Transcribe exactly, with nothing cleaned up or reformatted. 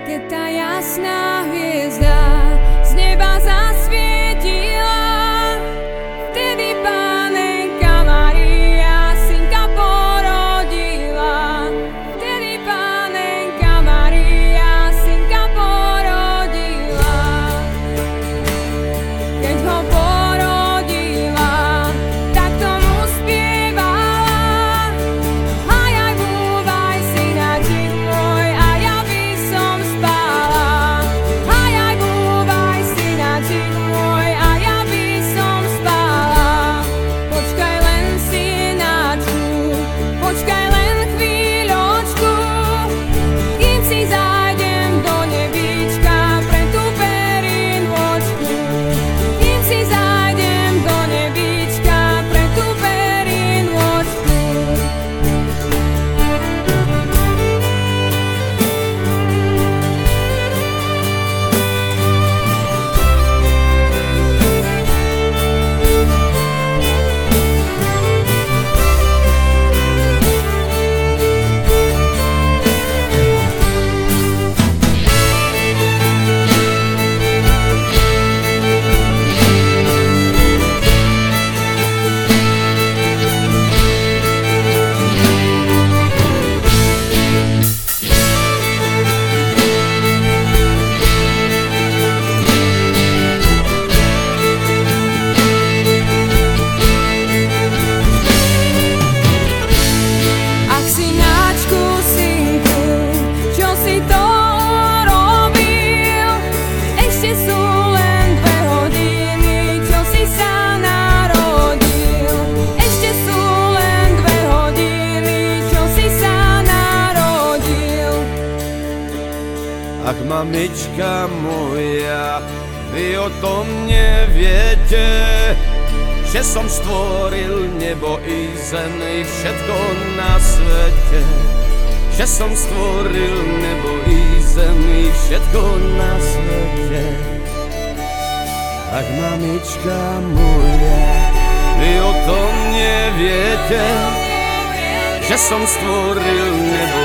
keď tá jasná hviezda z neba zasvietila. Vtedy Panenka Mária synka porodila. Vtedy Panenka Mária synka porodila. Keď ho porodila, tak tomu spievala. Hajaj, búvaj, synáčik môj, a ja by som spala. Hajaj, búvaj, synáčik môj, a ja by som spala. Počkaj len, synáčku, počkaj len chvíľočku, kým si zájdem do nebíčka pre tú perínvočku. Kým si zájdem do nebíčka pre tú perínvočku. Ach, synáčku, synku, čo si to robil? Ešte sú len dve hodiny, čo si sa narodil. Ešte sú len dve hodiny, čo si sa narodil. Ach, mamička moja, vy o tom neviete, že som stvoril nebo i zem i všetko na svete. Že som stvoril nebo i zem i všetko na svete. Ach, mamička moja, vy o tom neviete, že som stvoril nebo